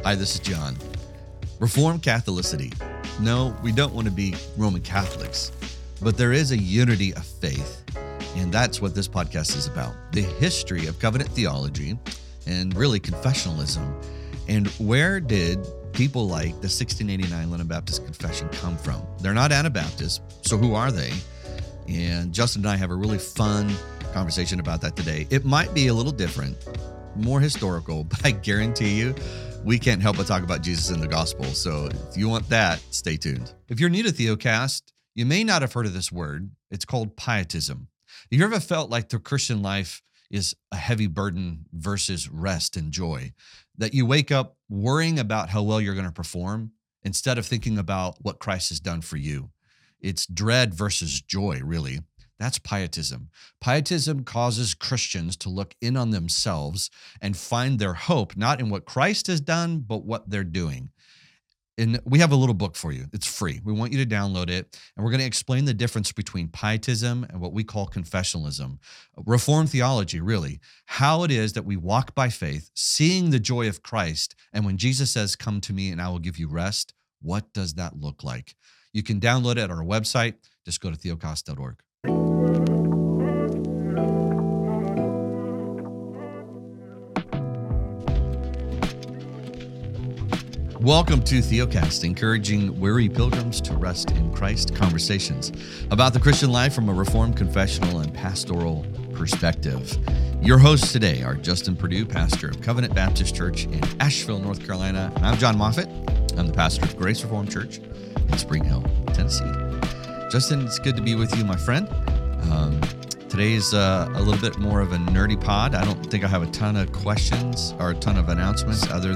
Hi, this is John. Reformed Catholicity. No, we don't want to be Roman Catholics, but there is a unity of faith, and that's what this podcast is about. The history of covenant theology and really confessionalism, and where did people like the 1689 London Baptist Confession come from? They're not Anabaptists, so who are they? And Justin and I have a really fun conversation about that today. It might be a little different, more historical, but I guarantee you, we can't help but talk about Jesus in the gospel. So if you want that, stay tuned. If you're new to Theocast, you may not have heard of this word. It's called pietism. Have you ever felt like the Christian life is a heavy burden versus rest and joy? That you wake up worrying about how well you're going to perform instead of thinking about what Christ has done for you. It's dread versus joy, really. That's pietism. Pietism causes Christians to look in on themselves and find their hope, not in what Christ has done, but what they're doing. And we have a little book for you. It's free. We want you to download it. And we're going to explain the difference between pietism and what we call confessionalism. Reformed theology, really. How it is that we walk by faith, seeing the joy of Christ. And when Jesus says, "Come to me and I will give you rest," what does that look like? You can download it at our website. Just go to theocast.org. Welcome to Theocast, encouraging weary pilgrims to rest in Christ. Conversations about the Christian life from a Reformed, confessional, and pastoral perspective. Your hosts today are Justin Perdue, pastor of Covenant Baptist Church in Asheville, North Carolina, and I'm John Moffitt. I'm the pastor of Grace Reformed Church in Spring Hill, Tennessee. Justin, it's good to be with you, my friend. Today's a little bit more of a nerdy pod. I don't think I have a ton of questions or a ton of announcements other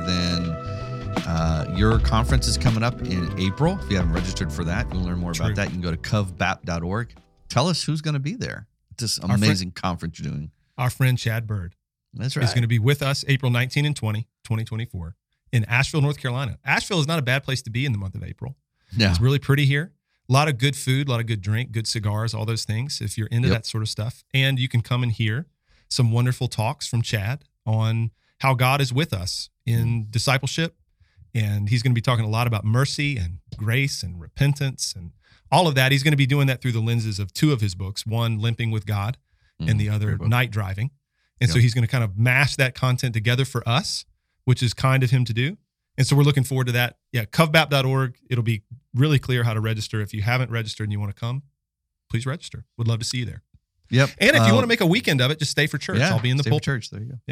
than your conference is coming up in April. If you haven't registered for that, you'll learn more about that. You can go to covbap.org. Tell us who's going to be there. This amazing conference you're doing. Our friend Chad Bird. That's right. He's going to be with us April 19 and 20, 2024 in Asheville, North Carolina. Asheville is not a bad place to be in the month of April. Yeah. It's really pretty here. A lot of good food, a lot of good drink, good cigars, all those things, if you're into that sort of stuff. And you can come and hear some wonderful talks from Chad on how God is with us in discipleship. And he's going to be talking a lot about mercy and grace and repentance and all of that. He's going to be doing that through the lenses of two of his books, one, Limping with God, and the other, Night Driving. And so he's going to kind of mash that content together for us, which is kind of him to do. And so we're looking forward to that. Yeah, covbap.org. It'll be really clear how to register. If you haven't registered and you want to come, please register. Would love to see you there. Yep. And if you want to make a weekend of it, just stay for church. I'll be in the pulpit. Church. There you go. Yeah.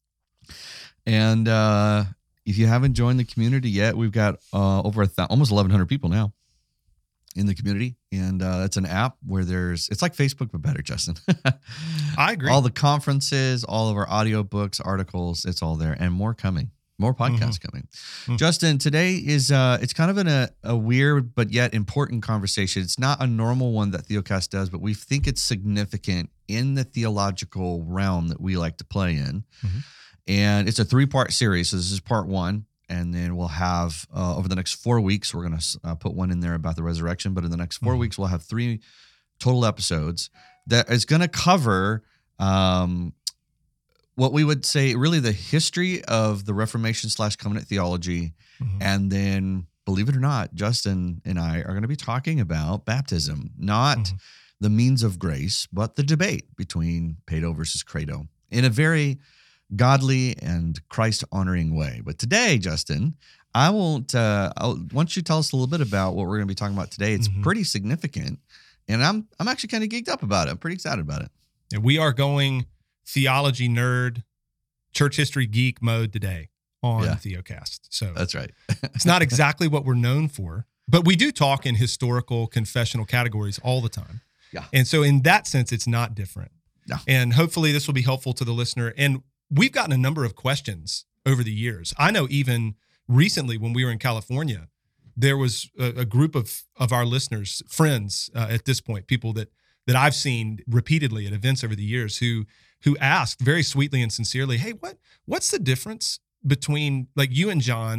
And if you haven't joined the community yet, we've got over almost 1,100 people now in the community. And it's an app where it's like Facebook, but better, Justin. I agree. All the conferences, all of our audio books, articles, it's all there, and more coming. More podcasts coming. Justin, today is it's kind of a weird but yet important conversation. It's not a normal one that Theocast does, but we think it's significant in the theological realm that we like to play in. And it's a 3-part series. So this is part 1. And then we'll have, over the next 4 weeks, we're going to put one in there about the resurrection. But in the next 4 weeks, we'll have 3 total episodes that is going to cover what we would say really the history of the Reformation / covenant theology. And then, believe it or not, Justin and I are going to be talking about baptism, not the means of grace, but the debate between pedo versus credo in a very godly and Christ-honoring way. But today, Justin, I want you to tell us a little bit about what we're going to be talking about today. It's pretty significant, and I'm actually kind of geeked up about it. I'm pretty excited about it. And we are going theology nerd, church history geek mode today on Theocast. So that's right. It's not exactly what we're known for, but we do talk in historical, confessional categories all the time. Yeah. And so in that sense, it's not different. No. And hopefully this will be helpful to the listener. And we've gotten a number of questions over the years. I know even recently when we were in California, there was a group of our listeners, friends at this point, people that I've seen repeatedly at events over the years who asked very sweetly and sincerely, "Hey, what's the difference between like you and John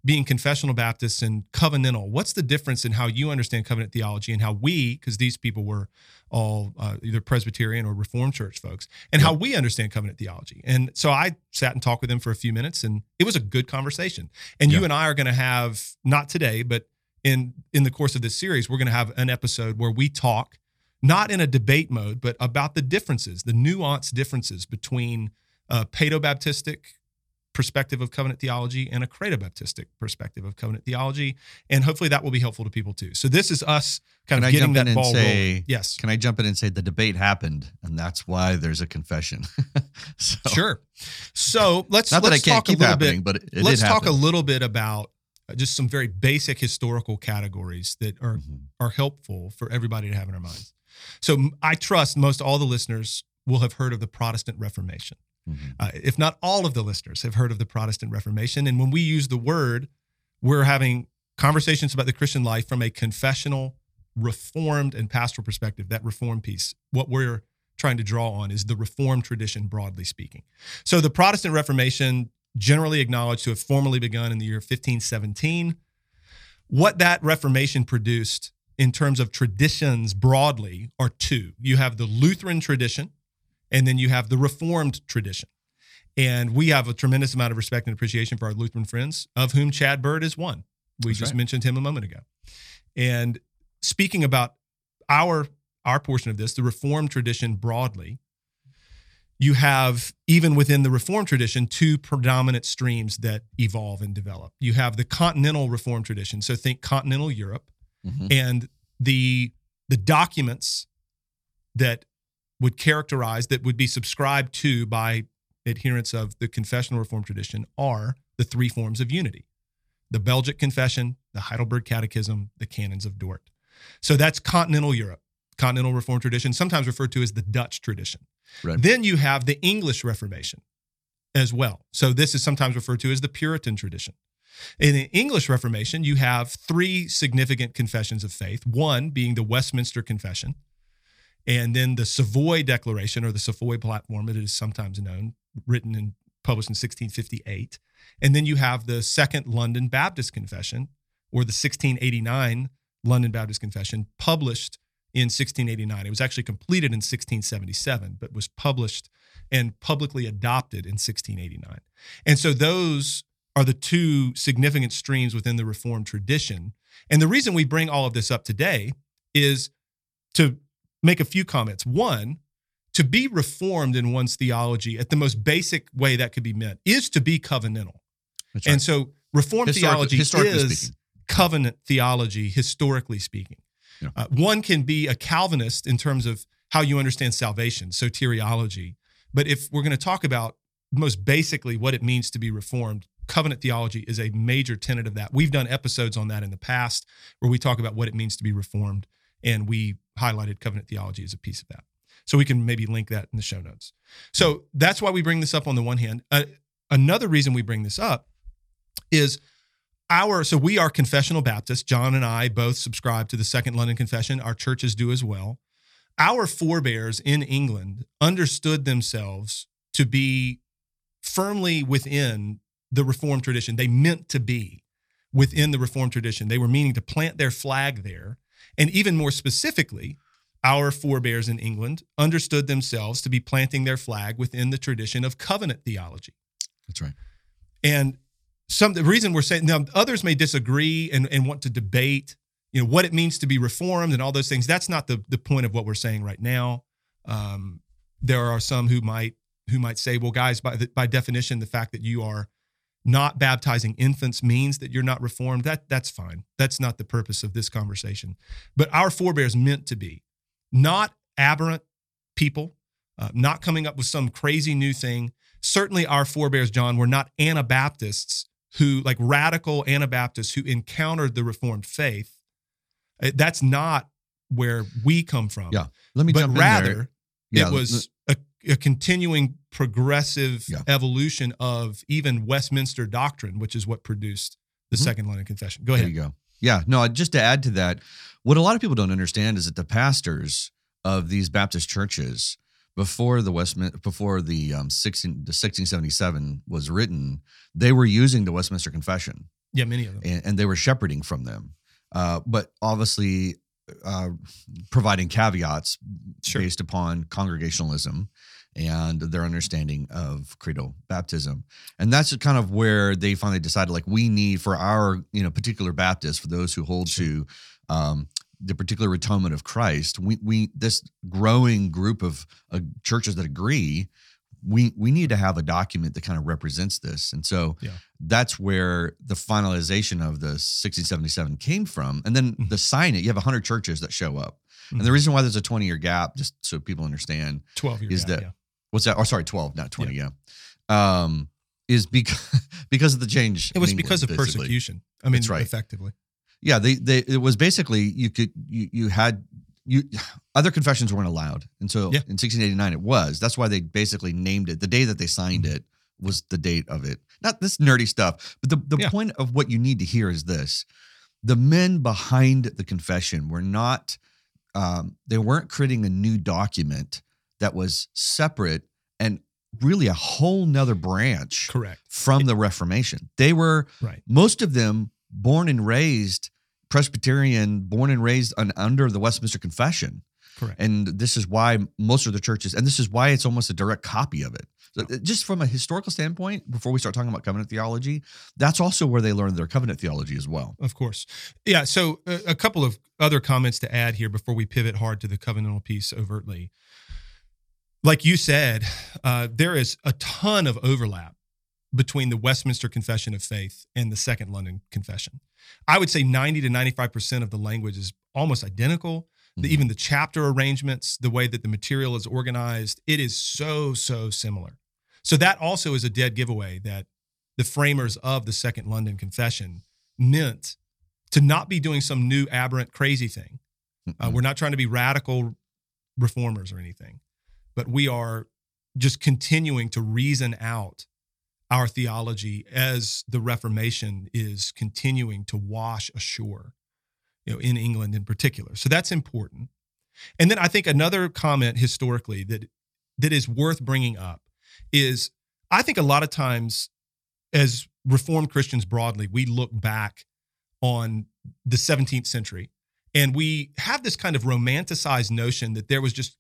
being confessional Baptists and covenantal, what's the difference in how you understand covenant theology and how we, because these people were all either Presbyterian or Reformed church folks, and how we understand covenant theology. And so I sat and talked with them for a few minutes, and it was a good conversation. And you and I are going to have, not today, but in the course of this series, we're going to have an episode where we talk, not in a debate mode, but about the differences, the nuanced differences between Paedo-Baptistic perspective of covenant theology and a Credo-Baptistic perspective of covenant theology. And hopefully that will be helpful to people too. So this is us kind of getting that ball rolling. Yes. Can I jump in and say the debate happened, and that's why there's a confession? Sure. So let's talk a little bit, but let's talk a little bit about just some very basic historical categories that are helpful for everybody to have in our minds. So I trust most all the listeners will have heard of the Protestant Reformation. If not all of the listeners have heard of the Protestant Reformation. And when we use the word, we're having conversations about the Christian life from a confessional, reformed, and pastoral perspective, that reformed piece. What we're trying to draw on is the Reformed tradition, broadly speaking. So the Protestant Reformation, generally acknowledged to have formally begun in the year 1517. What that Reformation produced in terms of traditions broadly are two. You have the Lutheran tradition, and then you have the Reformed tradition. And we have a tremendous amount of respect and appreciation for our Lutheran friends, of whom Chad Bird is one. We just mentioned him a moment ago. And speaking about our portion of this, the Reformed tradition broadly, you have, even within the Reformed tradition, two predominant streams that evolve and develop. You have the continental Reformed tradition, so think continental Europe, and the documents that would characterize, that would be subscribed to by adherents of the confessional Reformed tradition, are the three forms of unity: the Belgic Confession, the Heidelberg Catechism, the Canons of Dort. So that's continental Europe, continental Reformed tradition, sometimes referred to as the Dutch tradition. Right. Then you have the English Reformation as well. So this is sometimes referred to as the Puritan tradition. In the English Reformation, you have three significant confessions of faith, one being the Westminster Confession, and then the Savoy Declaration, or the Savoy Platform, it is sometimes known, written and published in 1658. And then you have the Second London Baptist Confession, or the 1689 London Baptist Confession, published in 1689. It was actually completed in 1677, but was published and publicly adopted in 1689. And so those are the two significant streams within the Reformed tradition. And the reason we bring all of this up today is to make a few comments. One, to be reformed in one's theology, at the most basic way that could be meant, is to be covenantal. That's right. And so Reformed theology is covenant theology, historically speaking. Yeah. One can be a Calvinist in terms of how you understand salvation, soteriology. But if we're going to talk about most basically what it means to be reformed, covenant theology is a major tenet of that. We've done episodes on that in the past where we talk about what it means to be reformed, and we highlighted covenant theology as a piece of that. So we can maybe link that in the show notes. So that's why we bring this up on the one hand. Another reason we bring this up is so we are confessional Baptists. John and I both subscribe to the Second London Confession. Our churches do as well. Our forebears in England understood themselves to be firmly within the Reformed tradition. They meant to be within the Reformed tradition. They were meaning to plant their flag there. And even more specifically, our forebears in England understood themselves to be planting their flag within the tradition of covenant theology. That's right. And the reason we're saying, now others may disagree and want to debate, what it means to be reformed and all those things. That's not the point of what we're saying right now. There are some who might say, well, guys, by definition, the fact that you are not baptizing infants means that you're not reformed. That's fine. That's not the purpose of this conversation. But our forebears meant to be not aberrant people, not coming up with some crazy new thing. Certainly our forebears, John, were not Anabaptists like radical Anabaptists who encountered the Reformed faith. That's not where we come from. Yeah. Let me jump in there. But rather, it was a continuing progressive evolution of even Westminster doctrine, which is what produced the Second London Confession. Go ahead. There you go. Yeah. No, just to add to that, what a lot of people don't understand is that the pastors of these Baptist churches, before the 1677 was written, they were using the Westminster Confession. Yeah, many of them. And they were shepherding from them. But obviously providing caveats based upon congregationalism and their understanding of credo baptism. And that's kind of where they finally decided, like, we need, for our, particular Baptists, for those who hold to the particular atonement of Christ, we this growing group of churches that agree, we need to have a document that kind of represents this. And so that's where the finalization of the 1677 came from. And then the sign it, you have 100 churches that show up. And the reason why there's a 20-year gap, just so people understand, 12-year is gap, that, what's that? Oh, sorry, 12, not 20, is because of the change. It was because of persecution. I mean, that's right. Effectively. Yeah, it was basically, other confessions weren't allowed. And so in 1689 it was. That's why they basically named it. The day that they signed it was the date of it. Not this nerdy stuff, but the point of what you need to hear is this. The men behind the confession were not, they weren't creating a new document that was separate and really a whole nother branch from the Reformation. They were, most of them, born and raised Presbyterian, born and raised under the Westminster Confession. Correct. And this is why most of the churches, and this is why it's almost a direct copy of it. So just from a historical standpoint, before we start talking about covenant theology, that's also where they learned their covenant theology as well. Of course. Yeah, so a couple of other comments to add here before we pivot hard to the covenantal piece overtly. Like you said, there is a ton of overlap between the Westminster Confession of Faith and the Second London Confession. I would say 90 to 95% of the language is almost identical. Even the chapter arrangements, the way that the material is organized, it is so similar. So that also is a dead giveaway that the framers of the Second London Confession meant to not be doing some new aberrant crazy thing. We're not trying to be radical reformers or anything, but we are just continuing to reason out our theology as the Reformation is continuing to wash ashore, in England in particular. So that's important. And then I think another comment historically that is worth bringing up is, I think a lot of times as Reformed Christians broadly, we look back on the 17th century and we have this kind of romanticized notion that there was just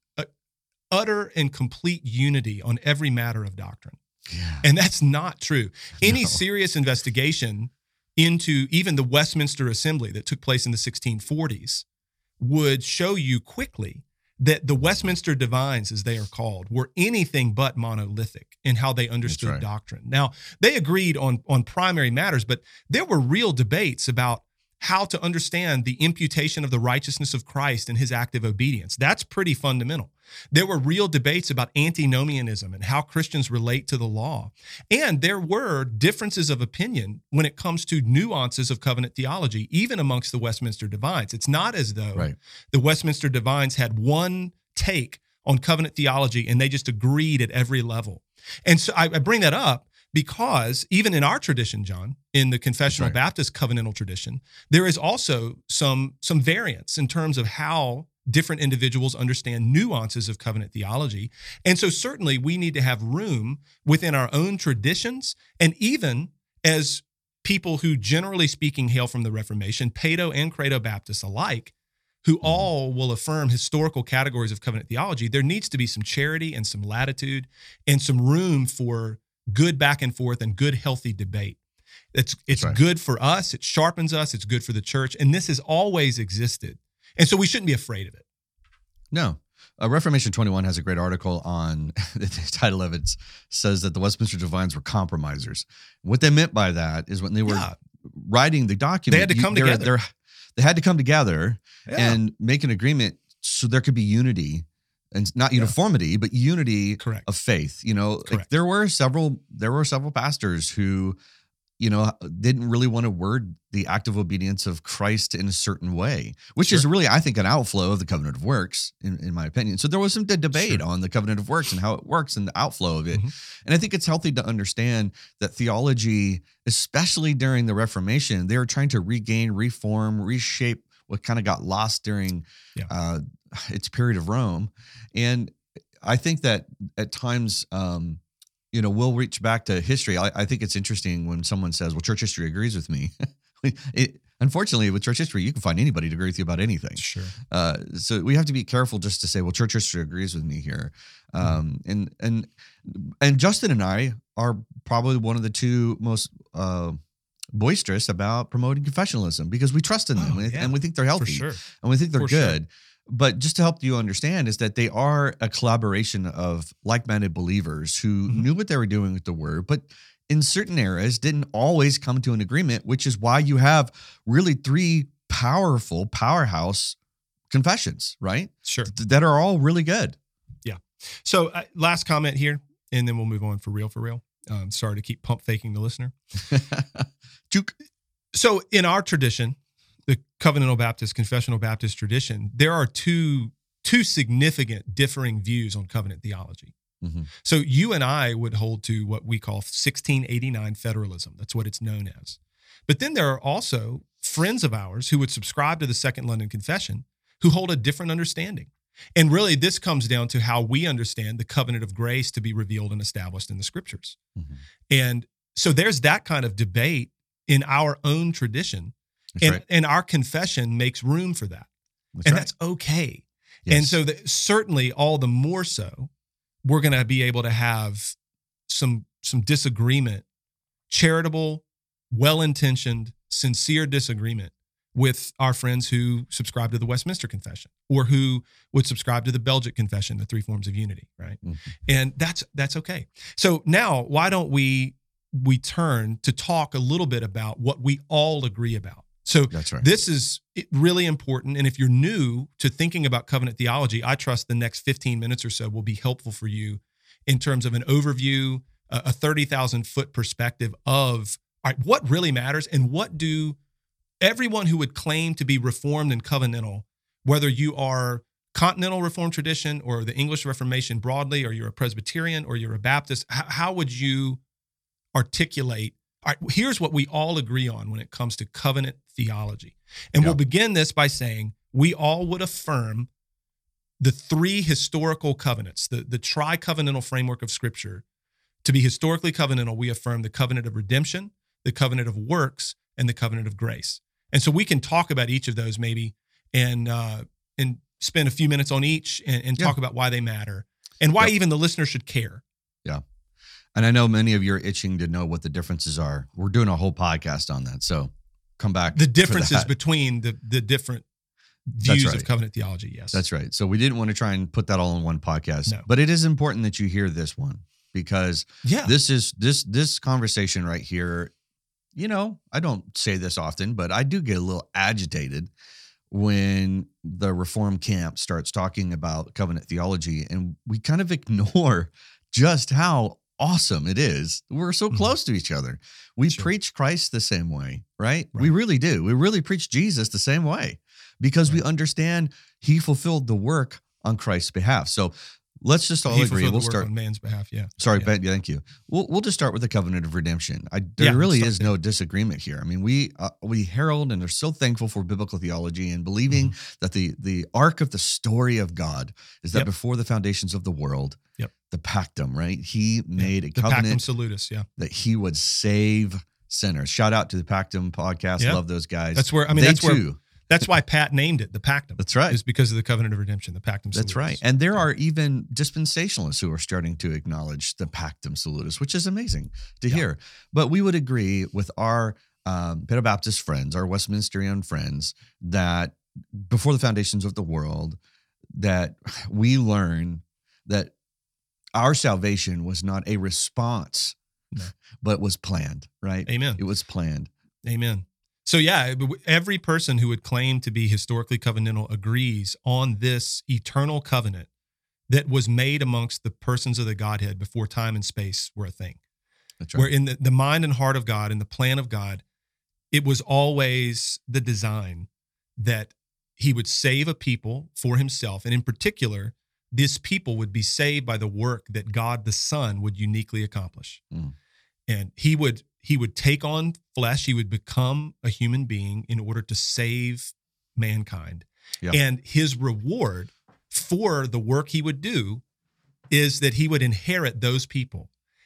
utter and complete unity on every matter of doctrine. Yeah. And that's not true. Any serious investigation into even the Westminster Assembly that took place in the 1640s would show you quickly that the Westminster Divines, as they are called, were anything but monolithic in how they understood doctrine. Now, they agreed on primary matters, but there were real debates about how to understand the imputation of the righteousness of Christ and his active obedience. That's pretty fundamental. There were real debates about antinomianism and how Christians relate to the law. And there were differences of opinion when it comes to nuances of covenant theology, even amongst the Westminster Divines. It's not as though the Westminster Divines had one take on covenant theology and they just agreed at every level. And so I bring that up because even in our tradition, John, in the confessional Baptist covenantal tradition, there is also some variance in terms of how different individuals understand nuances of covenant theology. And so certainly we need to have room within our own traditions, and even as people who generally speaking hail from the Reformation, Paedo and Credo Baptists alike, who all will affirm historical categories of covenant theology, there needs to be some charity and some latitude and some room for good back and forth and good, healthy debate. It's good for us. It sharpens us. It's good for the church. And this has always existed. And so we shouldn't be afraid of it. No. Reformation 21 has a great article on, the title of it says that the Westminster Divines were compromisers. What they meant by that is when they were writing the document, they had to come together. They had to come together and make an agreement so there could be unity. And not uniformity, but unity of faith. Like there were several pastors who, didn't really want to word the active obedience of Christ in a certain way, which is really, I think, an outflow of the covenant of works, in my opinion. So there was some debate on the covenant of works and how it works and the outflow of it. And I think it's healthy to understand that theology, especially during the Reformation, they were trying to regain, reform, reshape what kind of got lost during its period of Rome. And I think that at times, we'll reach back to history. I think it's interesting when someone says, well, church history agrees with me. Unfortunately, with church history, you can find anybody to agree with you about anything. Sure. So we have to be careful just to say, well, church history agrees with me here. And Justin and I are probably one of the two most boisterous about promoting confessionalism because we trust in them and we think they're healthy, for sure. And we think they're For good. Sure. But just to help you understand is that they are a collaboration of like-minded believers who knew what they were doing with the word, but in certain eras didn't always come to an agreement, which is why you have really 3 powerful powerhouse confessions, right? Sure. That are all really good. Yeah. So last comment here, and then we'll move on for real. Sorry to keep pump faking the listener. So in our tradition, the covenantal Baptist, confessional Baptist tradition, there are two significant differing views on covenant theology. Mm-hmm. So you and I would hold to what we call 1689 federalism. That's what it's known as. But then there are also friends of ours who would subscribe to the Second London Confession who hold a different understanding. And really, this comes down to how we understand the covenant of grace to be revealed and established in the scriptures. Mm-hmm. And so there's that kind of debate in our own tradition. And our confession makes room for that. That's okay. Yes. And so certainly all the more so, we're going to be able to have some disagreement, charitable, well-intentioned, sincere disagreement with our friends who subscribe to the Westminster Confession or who would subscribe to the Belgic Confession, the 3 forms of unity, right? Mm-hmm. And that's okay. So now why don't we turn to talk a little bit about what we all agree about? So that's right. This is really important. And if you're new to thinking about covenant theology, I trust the next 15 minutes or so will be helpful for you in terms of an overview, a 30,000 foot perspective of what really matters and what do everyone who would claim to be Reformed and covenantal, whether you are Continental Reformed tradition or the English Reformation broadly, or you're a Presbyterian or you're a Baptist, how would you articulate? All right, here's what we all agree on when it comes to covenant theology. And we'll begin this by saying we all would affirm the 3 historical covenants, the tri-covenantal framework of Scripture. To be historically covenantal, we affirm the covenant of redemption, the covenant of works, and the covenant of grace. And so we can talk about each of those maybe and spend a few minutes on each and talk about why they matter and why even the listener should care. Yeah. And I know many of you are itching to know what the differences are. We're doing a whole podcast on that. So come back. The differences between the different views of covenant theology. Yes. That's right. So we didn't want to try and put that all in one podcast, No. But it is important that you hear this one because this conversation right here, I don't say this often, but I do get a little agitated when the Reformed camp starts talking about covenant theology and we kind of ignore just how awesome it is. We're so close to each other. We preach Christ the same way, right? We really do. We really preach Jesus the same way because we understand he fulfilled the work on Christ's behalf. So let's just all agree. We'll start on man's behalf. Yeah. Sorry, Ben. Yeah, thank you. We'll just start with the covenant of redemption. There really is no disagreement here. I mean, we herald and are so thankful for biblical theology and believing that the arc of the story of God is that before the foundations of the world, the pactum, right? He made a covenant. The pactum salutis, that he would save sinners. Shout out to the Pactum podcast. Yeah. Love those guys. That's where that's why Pat named it the Pactum. That's right. Is because of the covenant of redemption, the Pactum Salutis. That's right. And there are even dispensationalists who are starting to acknowledge the Pactum Salutis, which is amazing to hear. But we would agree with our Pedobaptist friends, our Westminsterian friends, that before the foundations of the world, that we learn that our salvation was not a response, but was planned, right? Amen. It was planned. Amen. So every person who would claim to be historically covenantal agrees on this eternal covenant that was made amongst the persons of the Godhead before time and space were a thing. That's right. Where in the mind and heart of God and the plan of God, it was always the design that he would save a people for himself. And in particular, this people would be saved by the work that God the Son would uniquely accomplish. And he would take on flesh. He would become a human being in order to save mankind. Yeah. And his reward for the work he would do is that he would inherit those people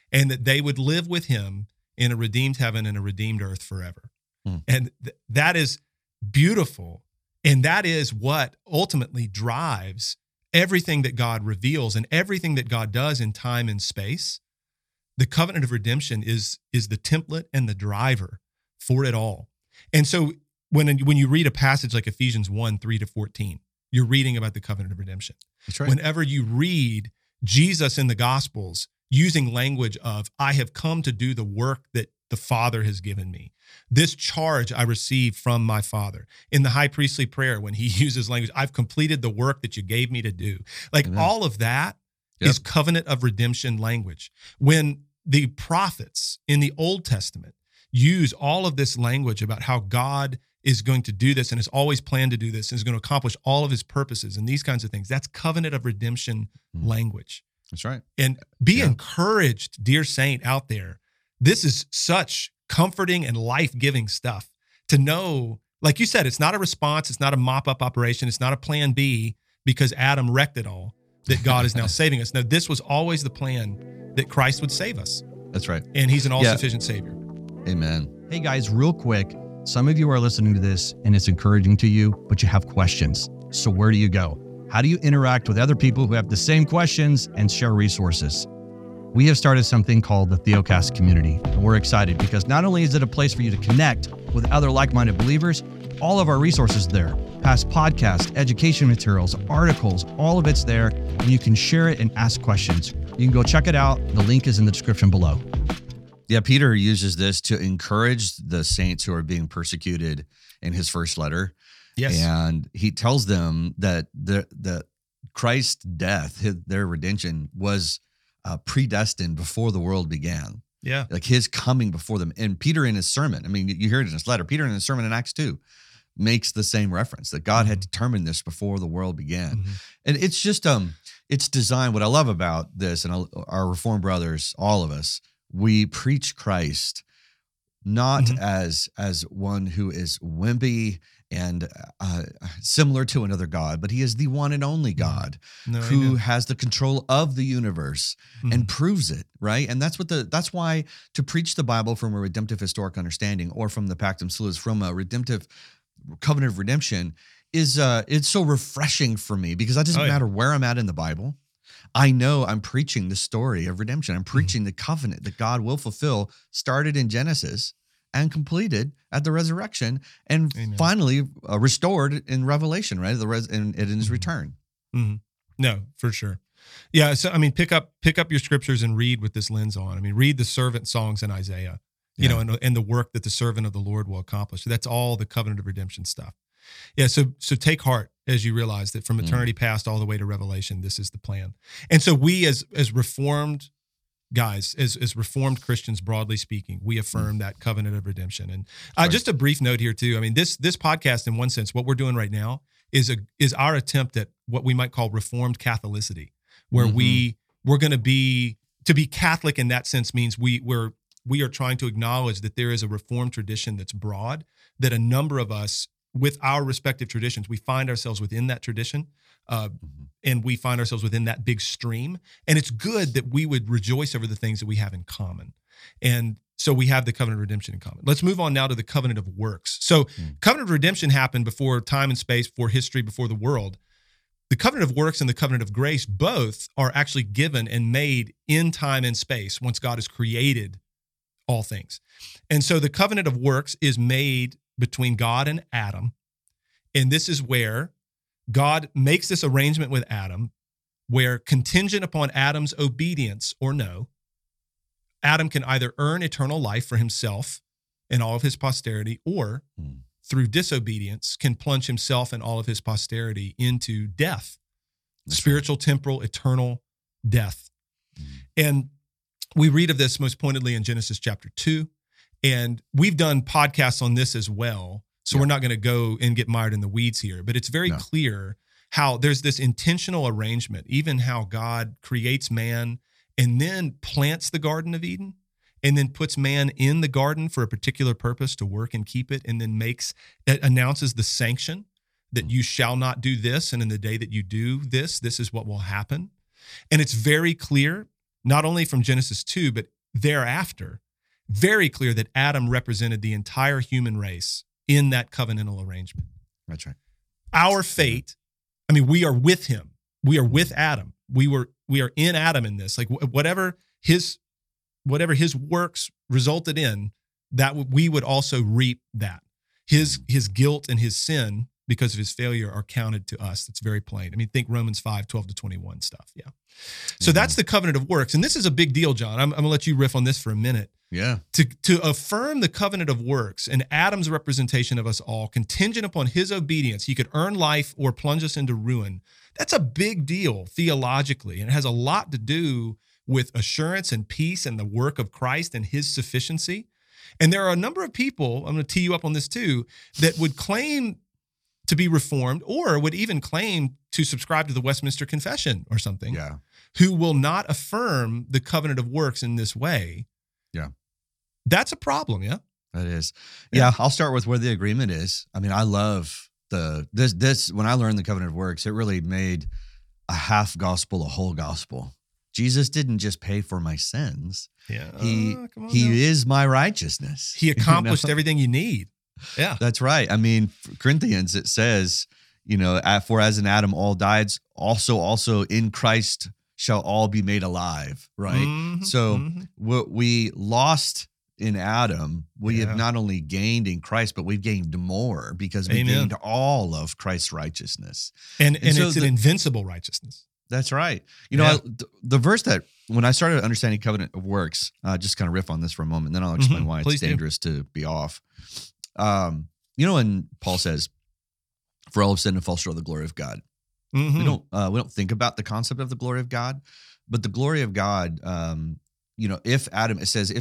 and that they would live with him in a redeemed heaven and a redeemed earth forever. And that is beautiful. And that is what ultimately drives everything that God reveals and everything that God does in time and space. The covenant of redemption is the template and the driver for it all. And so when you read a passage like Ephesians 1:3-14, you're reading about the covenant of redemption. That's right. Whenever you read Jesus in the Gospels using language of, I have come to do the work that the Father has given me. This charge I received from my Father. In the high priestly prayer, when he uses language, I've completed the work that you gave me to do. Like Amen. all of that is covenant of redemption language. When the prophets in the Old Testament use all of this language about how God is going to do this and has always planned to do this and is going to accomplish all of his purposes and these kinds of things, that's covenant of redemption language. That's right. And be encouraged, dear saint out there. This is such comforting and life-giving stuff to know, like you said, it's not a response. It's not a mop-up operation. It's not a plan B because Adam wrecked it all, that God is now saving us. No, this was always the plan that Christ would save us. That's right. And he's an all-sufficient Savior. Amen. Hey guys, real quick, some of you are listening to this and it's encouraging to you, but you have questions. So where do you go? How do you interact with other people who have the same questions and share resources? We have started something called the Theocast community, and we're excited because not only is it a place for you to connect with other like-minded believers, all of our resources there, past podcasts, education materials, articles, all of it's there, and you can share it and ask questions. You can go check it out. The link is in the description below. Yeah, Peter uses this to encourage the saints who are being persecuted in his first letter. Yes. And he tells them that the Christ's death, their redemption, was predestined before the world began. Yeah. Like his coming before them. And Peter in his sermon, I mean, you hear it in his letter, Peter in his sermon in Acts 2 makes the same reference that God had determined this before the world began. And it's just, it's designed, what I love about this, and our Reformed brothers, all of us, we preach Christ not as one who is wimpy and similar to another God, but he is the one and only God who has the control of the universe and proves it, right? And that's why to preach the Bible from a redemptive historic understanding or from the Pactum Salus, from a redemptive covenant of redemption is it's so refreshing for me because it doesn't matter where I'm at in the Bible. I know I'm preaching the story of redemption. I'm preaching the covenant that God will fulfill, started in Genesis and completed at the resurrection, and finally restored in Revelation, right? In his return. No, for sure. Yeah. So I mean, pick up your scriptures and read with this lens on. I mean, read the servant songs in Isaiah, you know, and the work that the servant of the Lord will accomplish. That's all the covenant of redemption stuff. Yeah. So take heart as you realize that from eternity past all the way to Revelation, this is the plan. And so we as Reformed guys, as Reformed Christians, broadly speaking, we affirm that covenant of redemption. And just a brief note here too. I mean, this podcast, in one sense, what we're doing right now is our attempt at what we might call Reformed Catholicity, where we're going to be Catholic in that sense means we are trying to acknowledge that there is a Reformed tradition that's broad, that a number of us with our respective traditions, we find ourselves within that tradition, and we find ourselves within that big stream. And it's good that we would rejoice over the things that we have in common. And so we have the covenant of redemption in common. Let's move on now to the covenant of works. So covenant of redemption happened before time and space, before history, before the world. The covenant of works and the covenant of grace both are actually given and made in time and space once God has created all things. And so the covenant of works is made between God and Adam. And this is where God makes this arrangement with Adam, where contingent upon Adam's obedience or no, Adam can either earn eternal life for himself and all of his posterity, or through disobedience can plunge himself and all of his posterity into death, spiritual, temporal, eternal death. And we read of this most pointedly in Genesis chapter 2. And we've done podcasts on this as well. So we're not going to go and get mired in the weeds here, but it's very clear how there's this intentional arrangement, even how God creates man and then plants the Garden of Eden and then puts man in the garden for a particular purpose to work and keep it, and then announces the sanction that you shall not do this. And in the day that you do this, this is what will happen. And it's very clear, not only from Genesis 2, but thereafter, very clear that Adam represented the entire human race in that covenantal arrangement. That's right. Our fate, I mean, we are with him. We are with Adam. We are in Adam in this. Like whatever his works resulted in, that we would also reap that. His guilt and his sin because of his failure are counted to us. That's very plain. I mean, think Romans 5:12-21 stuff. Yeah. So that's the covenant of works. And this is a big deal, John. I'm going to let you riff on this for a minute. Yeah. To affirm the covenant of works and Adam's representation of us all, contingent upon his obedience, he could earn life or plunge us into ruin. That's a big deal theologically. And it has a lot to do with assurance and peace and the work of Christ and his sufficiency. And there are a number of people, I'm going to tee you up on this too, that would claim to be Reformed or would even claim to subscribe to the Westminster Confession or something, who will not affirm the covenant of works in this way. Yeah. That's a problem, yeah? That is. Yeah, I'll start with where the agreement is. I mean, I love this when I learned the covenant of works, it really made a half gospel a whole gospel. Jesus didn't just pay for my sins. Yeah. He is my righteousness. He accomplished everything you need. Yeah. That's right. I mean, for Corinthians, it says, for as in Adam all died, also in Christ shall all be made alive, right? Mm-hmm, so what we lost in Adam, we have not only gained in Christ, but we've gained more because we gained all of Christ's righteousness. And so it's an invincible righteousness. That's right. The verse that when I started understanding covenant of works, just kind of riff on this for a moment, then I'll explain why it's dangerous to be off. When Paul says, "For all have sinned and fall short of the glory of God," we don't think about the concept of the glory of God, but the glory of God. If Adam, it says,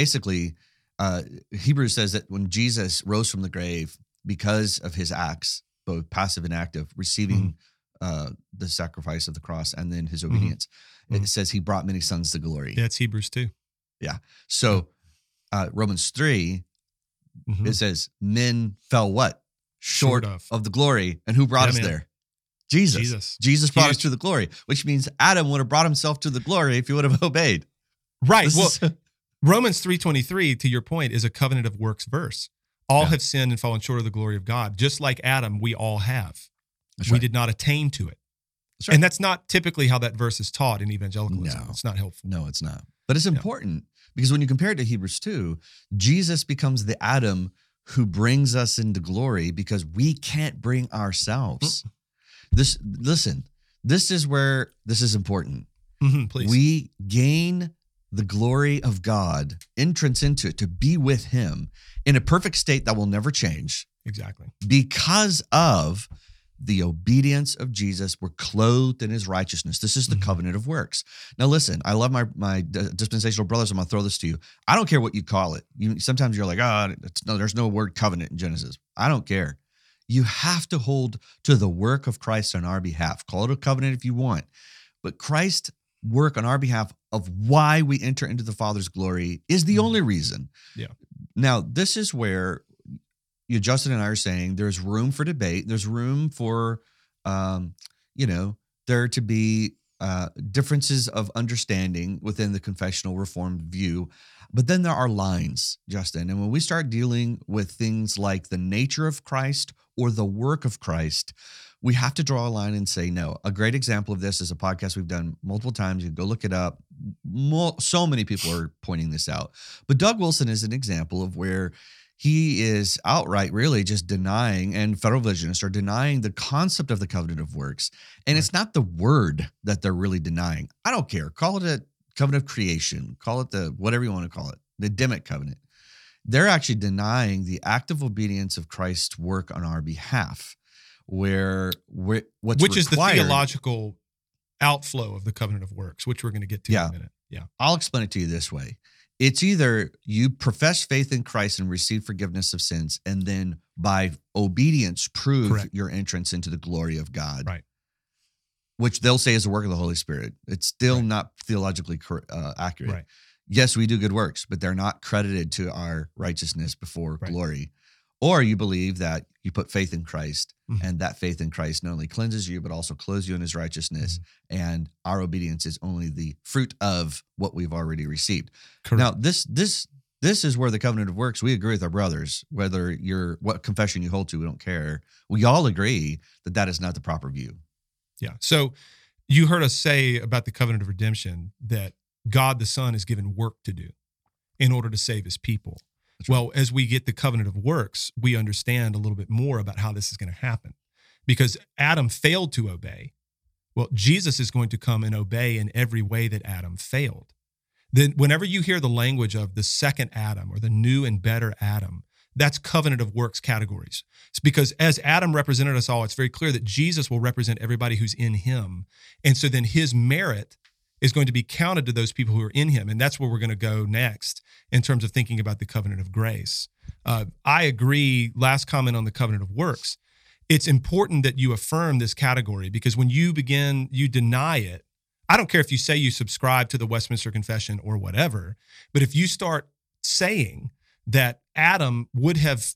Hebrews says that when Jesus rose from the grave because of his acts, both passive and active, receiving the sacrifice of the cross and then his obedience, it says he brought many sons to glory. Yeah, it's Hebrews 2. Yeah. So Romans 3, it says men fell what? Short of the glory. And who brought us there? Jesus. Jesus brought us to the glory, which means Adam would have brought himself to the glory if he would have obeyed. Right. Romans 3:23, to your point, is a covenant of works verse. All have sinned and fallen short of the glory of God. Just like Adam, we all have. We did not attain to it. That's right. And that's not typically how that verse is taught in evangelicalism. No. It's not helpful. No, it's not. But it's important because when you compare it to Hebrews 2, Jesus becomes the Adam who brings us into glory because we can't bring ourselves. This is where this is important. Please. We gain the glory of God, entrance into it, to be with him in a perfect state that will never change. Exactly. Because of the obedience of Jesus, we're clothed in his righteousness. This is the covenant of works. Now, listen, I love my dispensational brothers. I'm going to throw this to you. I don't care what you call it. Sometimes you're like, there's no word covenant in Genesis. I don't care. You have to hold to the work of Christ on our behalf. Call it a covenant if you want. But Christ's work on our behalf of why we enter into the Father's glory is the only reason. Yeah. Now, this is where Justin and I are saying there's room for debate. There's room for, there to be differences of understanding within the confessional Reformed view. But then there are lines, Justin. And when we start dealing with things like the nature of Christ or the work of Christ, we have to draw a line and say no. A great example of this is a podcast we've done multiple times. You can go look it up. So many people are pointing this out. But Doug Wilson is an example of where he is outright really just denying, and Federal Visionists are denying the concept of the covenant of works. And it's not the word that they're really denying. I don't care. Call it a covenant of creation. Call it the whatever you want to call it, the Adamic covenant. They're actually denying the active obedience of Christ's work on our behalf, which is the theological outflow of the covenant of works, which we're going to get to in a minute. Yeah. I'll explain it to you this way. It's either you profess faith in Christ and receive forgiveness of sins, and then by obedience prove your entrance into the glory of God, right? Which they'll say is the work of the Holy Spirit. It's still not theologically accurate. Right. Yes, we do good works, but they're not credited to our righteousness before glory. Or you believe that you put faith in Christ, and that faith in Christ not only cleanses you, but also clothes you in his righteousness. And our obedience is only the fruit of what we've already received. Correct. Now, this is where the covenant of works, we agree with our brothers, whether you're what confession you hold to, we don't care. We all agree that that is not the proper view. Yeah. So you heard us say about the covenant of redemption that God the Son is given work to do in order to save his people. Well, as we get the covenant of works, we understand a little bit more about how this is going to happen. Because Adam failed to obey. Well, Jesus is going to come and obey in every way that Adam failed. Then whenever you hear the language of the second Adam or the new and better Adam, that's covenant of works categories. It's because as Adam represented us all, it's very clear that Jesus will represent everybody who's in him. And so then his merit is going to be counted to those people who are in him. And that's where we're going to go next in terms of thinking about the covenant of grace. I agree, last comment on the covenant of works, it's important that you affirm this category because when you deny it, I don't care if you say you subscribe to the Westminster Confession or whatever, but if you start saying that Adam would have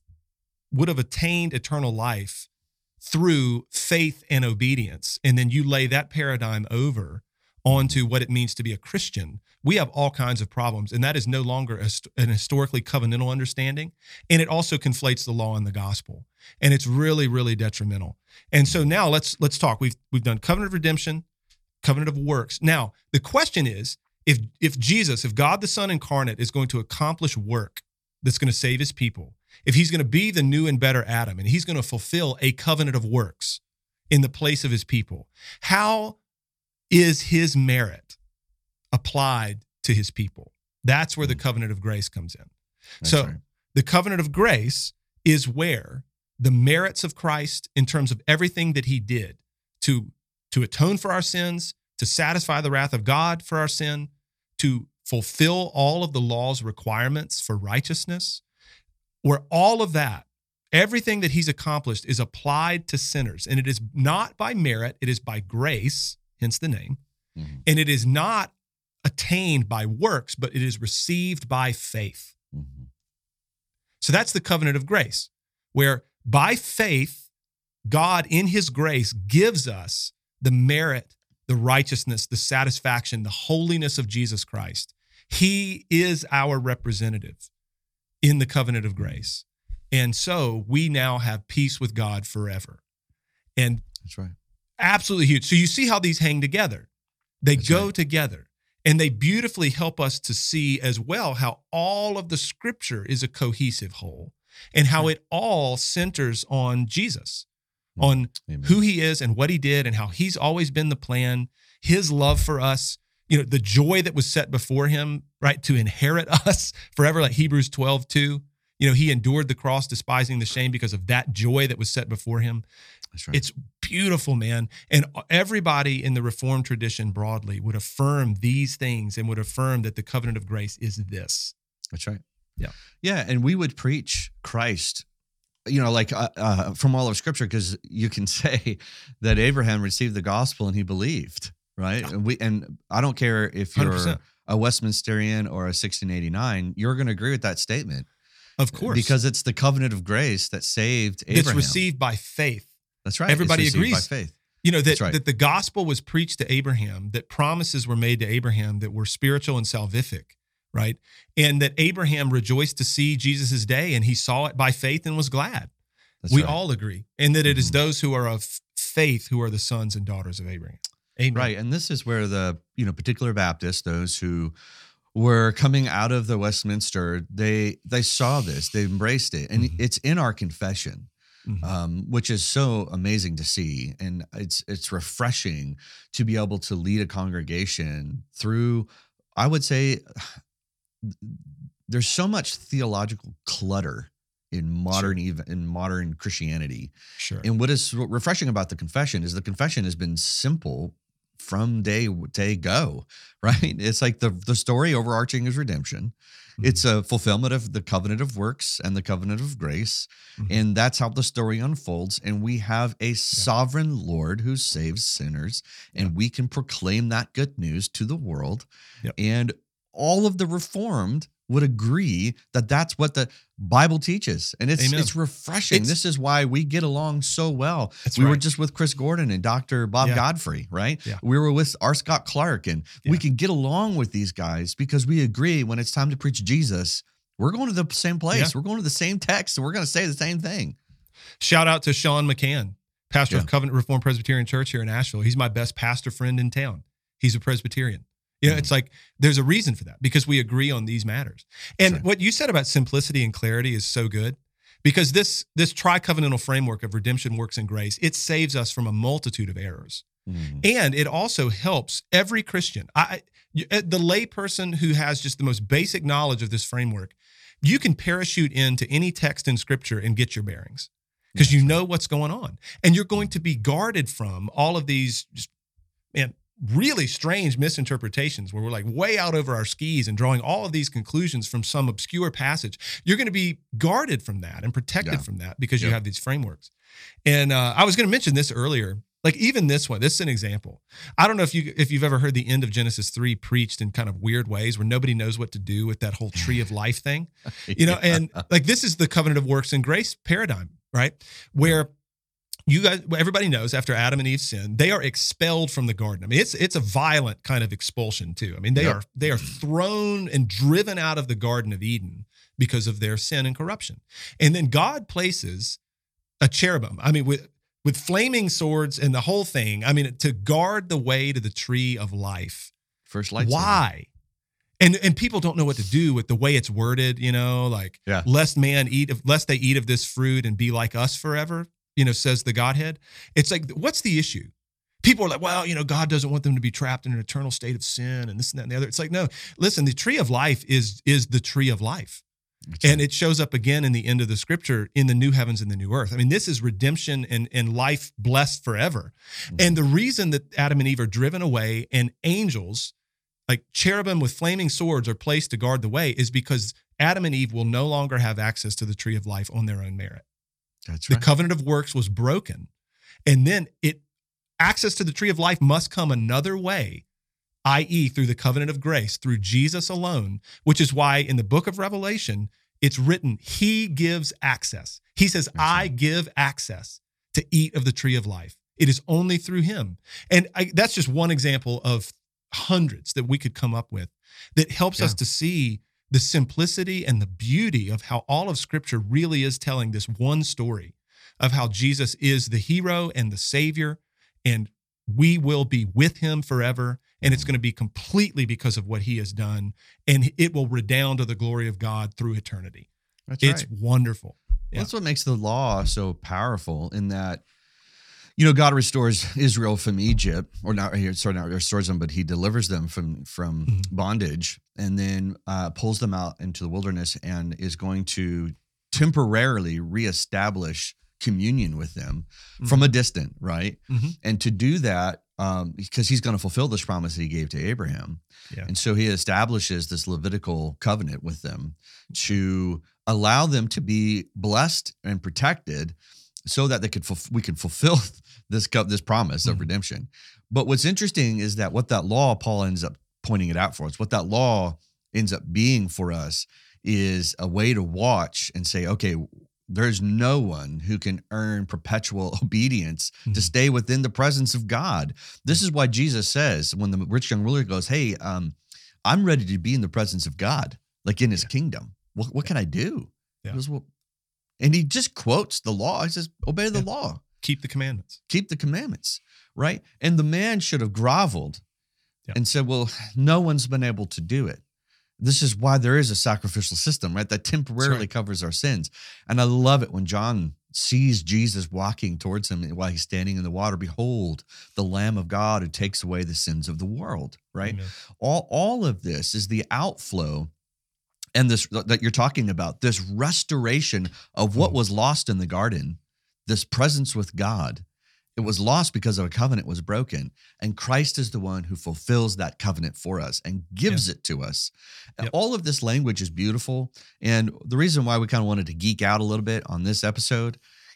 attained eternal life through faith and obedience, and then you lay that paradigm over onto what it means to be a Christian, we have all kinds of problems. And that is no longer an historically covenantal understanding. And it also conflates the law and the gospel. And it's really, really detrimental. And so now let's talk. We've done covenant of redemption, covenant of works. Now, the question is, if God the Son incarnate is going to accomplish work that's going to save his people, if he's going to be the new and better Adam, and he's going to fulfill a covenant of works in the place of his people, how is his merit applied to his people? That's where the covenant of grace comes in. That's so right. The covenant of grace is where the merits of Christ in terms of everything that he did to atone for our sins, to satisfy the wrath of God for our sin, to fulfill all of the law's requirements for righteousness, where all of that, everything that he's accomplished is applied to sinners. And it is not by merit, it is by grace, hence the name. Mm-hmm. And it is not attained by works, but it is received by faith. Mm-hmm. So that's the covenant of grace, where by faith, God in his grace gives us the merit, the righteousness, the satisfaction, the holiness of Jesus Christ. He is our representative in the covenant of grace. And so we now have peace with God forever. And That's right. absolutely huge. So you see how these hang together. They That's go right. together. And they beautifully help us to see as well how all of the scripture is a cohesive whole and how it all centers on Jesus, on Amen. who he is and what he did and how he's always been the plan, his love for us, the joy that was set before him, right, to inherit us forever, like Hebrews 12:2. He endured the cross, despising the shame because of that joy that was set before him. That's right. It's beautiful, man. And everybody in the Reformed tradition broadly would affirm these things and would affirm that the covenant of grace is this. That's right. Yeah. Yeah. And we would preach Christ, from all of scripture, because you can say that Abraham received the gospel and he believed, right? Yeah. And I don't care if you're 100%. a Westminsterian or a 1689, you're going to agree with that statement. Of course. Because it's the covenant of grace that saved Abraham. It's received by faith. That's right. Everybody It's received agrees. by faith. That, right. that the gospel was preached to Abraham, that promises were made to Abraham that were spiritual and salvific, right? And that Abraham rejoiced to see Jesus' day and he saw it by faith and was glad. That's We right. all agree. And that it is Mhm. those who are of faith who are the sons and daughters of Abraham. Amen. Right. And this is where the, particular Baptists, those who were coming out of the Westminster, they saw this, they embraced it. And Mhm. it's in our confession, Mhm. which is so amazing to see. And it's refreshing to be able to lead a congregation through, I would say, there's so much theological clutter in modern Christianity. Sure. And what is refreshing about the confession is the confession has been simple from day go, right? It's like the story overarching is redemption. Mhm. It's a fulfillment of the covenant of works and the covenant of grace. Mhm. And that's how the story unfolds. And we have a sovereign Lord who saves sinners, and we can proclaim that good news to the world. Yep. And all of the Reformed would agree that that's what the Bible teaches. And it's refreshing. This is why we get along so well. We were just with Chris Gordon and Dr. Bob Godfrey, right? Yeah. We were with R. Scott Clark, and we can get along with these guys because we agree when it's time to preach Jesus, we're going to the same place. Yeah. We're going to the same text, and we're going to say the same thing. Shout out to Sean McCann, pastor of Covenant Reformed Presbyterian Church here in Asheville. He's my best pastor friend in town. He's a Presbyterian. You know, it's like there's a reason for that because we agree on these matters. And what you said about simplicity and clarity is so good because this tri-covenantal framework of redemption, works, and grace, it saves us from a multitude of errors. And it also helps every Christian. The lay person who has just the most basic knowledge of this framework, you can parachute into any text in Scripture and get your bearings because you know what's going on. And you're going to be guarded from all of these really strange misinterpretations where we're like way out over our skis and drawing all of these conclusions from some obscure passage. You're going to be guarded from that and protected from that because you have these frameworks. And I was going to mention this earlier, like even this one, this is an example. I don't know if you've ever heard the end of Genesis 3 preached in kind of weird ways where nobody knows what to do with that whole tree of life thing, you know, and like this is the covenant of works and grace paradigm, right? Where everybody knows after Adam and Eve sinned, they are expelled from the garden. I mean, it's a violent kind of expulsion too. I mean, they are thrown and driven out of the Garden of Eden because of their sin and corruption. And then God places a cherubim, I mean, with flaming swords and the whole thing, I mean, to guard the way to the tree of life. First light. Why? And people don't know what to do with the way it's worded, you know, like lest they eat of this fruit and be like us forever. You know, says the Godhead. It's like, what's the issue? People are like, well, you know, God doesn't want them to be trapped in an eternal state of sin and this and that and the other. It's like, no, listen, the tree of life is the tree of life. And it shows up again in the end of the Scripture in the new heavens and the new earth. I mean, this is redemption and life blessed forever. And the reason that Adam and Eve are driven away and angels, like cherubim with flaming swords, are placed to guard the way is because Adam and Eve will no longer have access to the tree of life on their own merit. That's right. The covenant of works was broken. And then access to the tree of life must come another way, i.e. through the covenant of grace, through Jesus alone, which is why in the book of Revelation, it's written, he gives access. He says, I give access to eat of the tree of life. It is only through him. And that's just one example of hundreds that we could come up with that helps us to see the simplicity and the beauty of how all of Scripture really is telling this one story of how Jesus is the hero and the Savior, and we will be with him forever, and it's going to be completely because of what he has done, and it will redound to the glory of God through eternity. It's wonderful. Well, that's what makes the law so powerful in that, you know, God restores Israel from Egypt, or not restores them, but he delivers them from bondage, and then pulls them out into the wilderness and is going to temporarily reestablish communion with them from a distant, right? And to do that, because he's going to fulfill this promise that he gave to Abraham. And so he establishes this Levitical covenant with them to allow them to be blessed and protected so that we can fulfill this promise of redemption. But what's interesting is that what that law, Paul ends up pointing it out for us, what that law ends up being for us is a way to watch and say, okay, there's no one who can earn perpetual obedience to stay within the presence of God. This is why Jesus says when the rich young ruler goes, hey, I'm ready to be in the presence of God, like in his kingdom. What can I do? He goes, well, and he just quotes the law. He says, obey the law. Keep the commandments. Keep the commandments, right? And the man should have groveled and said, well, no one's been able to do it. This is why there is a sacrificial system, right? That temporarily covers our sins. And I love it when John sees Jesus walking towards him while he's standing in the water. Behold, the Lamb of God who takes away the sins of the world, right? Amen. All of this is the outflow and this that you're talking about, this restoration of what was lost in the garden, this presence with God. It was lost because a covenant was broken, and Christ is the one who fulfills that covenant for us and gives it to us. All of this language is beautiful, and the reason why we kind of wanted to geek out a little bit on this episode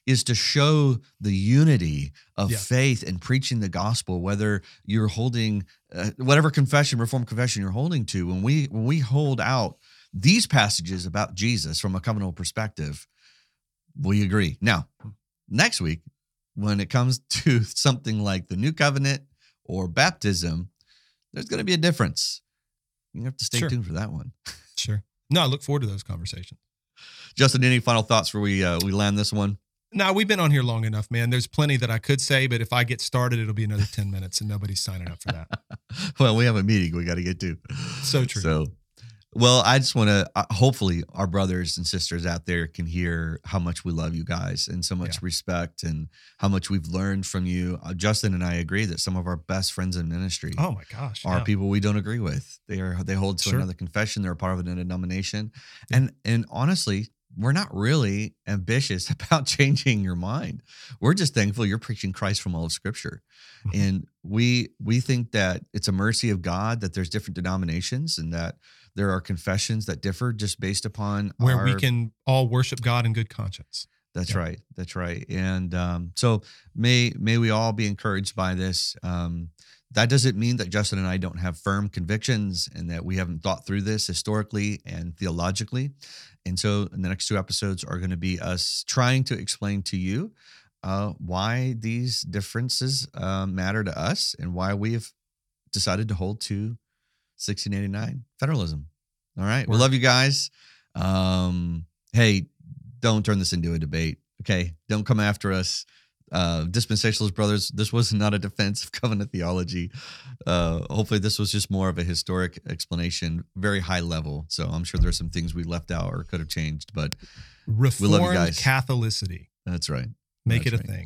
is to show the unity of Yeah. faith and preaching the gospel, whether you're holding whatever confession, Reformed confession you're holding to. When we hold out these passages about Jesus from a covenantal perspective, we agree. Now, next week, when it comes to something like the new covenant or baptism, there's going to be a difference. You have to stay Sure. tuned for that one. Sure. No, I look forward to those conversations. Justin, any final thoughts before we land this one? No, we've been on here long enough, man. There's plenty that I could say, but if I get started, it'll be another 10 minutes and nobody's signing up for that. Well, we have a meeting we got to get to. So true. So, well, I just want to, hopefully our brothers and sisters out there can hear how much we love you guys and so much respect and how much we've learned from you. Justin and I agree that some of our best friends in ministry Oh my gosh. are yeah. people we don't agree with. They hold to Sure. another confession. They're a part of a denomination. And honestly, we're not really ambitious about changing your mind. We're just thankful you're preaching Christ from all of Scripture. Mhm. And we think that it's a mercy of God that there's different denominations and that there are confessions that differ just based upon Where we can all worship God in good conscience. That's Yeah. right. That's right. And so may we all be encouraged by this. That doesn't mean that Justin and I don't have firm convictions and that we haven't thought through this historically and theologically. And so the next 2 episodes are going to be us trying to explain to you why these differences matter to us and why we have decided to hold to 1689 federalism. All right. We Word. love you guys. Hey, don't turn this into a debate. Okay. Don't come after us. Dispensationalist brothers, this was not a defense of covenant theology. Hopefully this was just more of a historic explanation, very high level. So I'm sure there's some things we left out or could have changed, but Reformed guys. Catholicity. that's right. Make That's it a right. thing.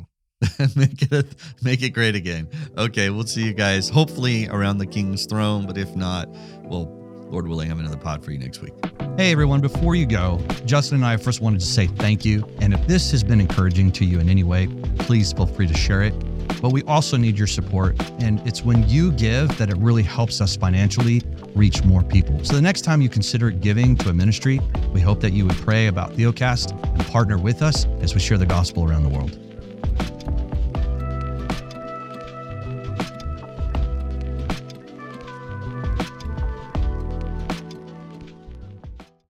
make it great again. Okay, we'll see you guys hopefully around the King's throne, but if not, well, Lord willing, have another pod for you next week. Hey everyone, before you go, Justin and I first wanted to say thank you. And if this has been encouraging to you in any way, please feel free to share it. But we also need your support. And it's when you give that it really helps us financially reach more people. So the next time you consider giving to a ministry, we hope that you would pray about Theocast and partner with us as we share the gospel around the world.